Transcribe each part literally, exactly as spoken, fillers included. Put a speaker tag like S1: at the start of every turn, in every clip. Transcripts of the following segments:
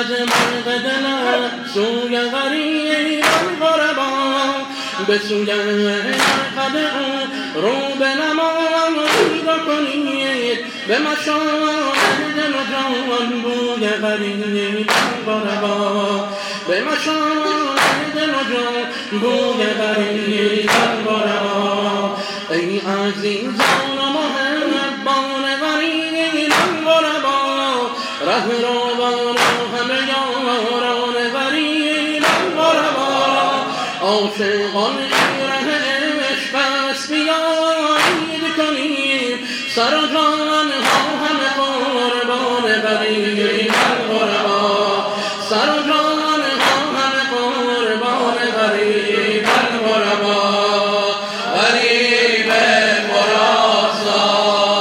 S1: آمد مرغ دلم سوی غریبان غربا به سوی مرقد او رو به نماید کنید به مشاهد دل و جان بوی غریبان غربا به مشاهد دل و جان بوی غریبان غربا ای عزیزان و محبان غریبان غربا ره روان و همه یاران غریبان غربا عاشقان ره عشق است بیایید کنیم سر و جان ها همه قربان غریبان غربا سر و جان ها همه قربان غریبان غربا غریب خراسان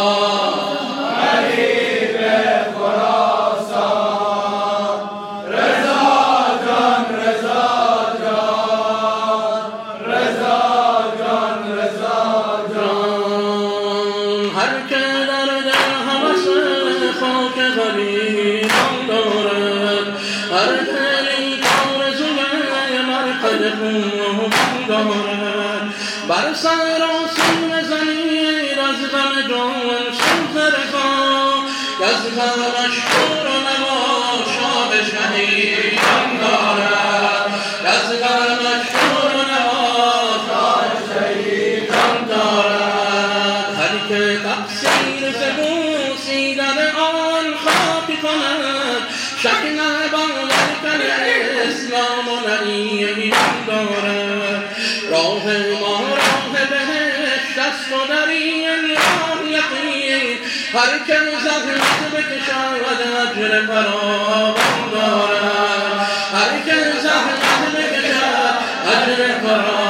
S1: غریب خراسان رضا جان رضا جان رضا جان رضا جان هر که در دل هوس خاک غریبان دارد هر دلی آرزوی مرقد خون دارد بر سر و سینه زنید از غم جان سوز رضا از غمش پر و نوا شاه شهیدان دارد از غمش پر و نوا شاه شهیدان دارد هر که تقصیر ز بوسیدن آن خاکی کند شک نباید کن اسلام و ایمان دارد راه ما راه بهشت است و در این راه یقین هر که زحمت بکشد اجر فراوان دارد هر که زحمت بکشد اجر فراوان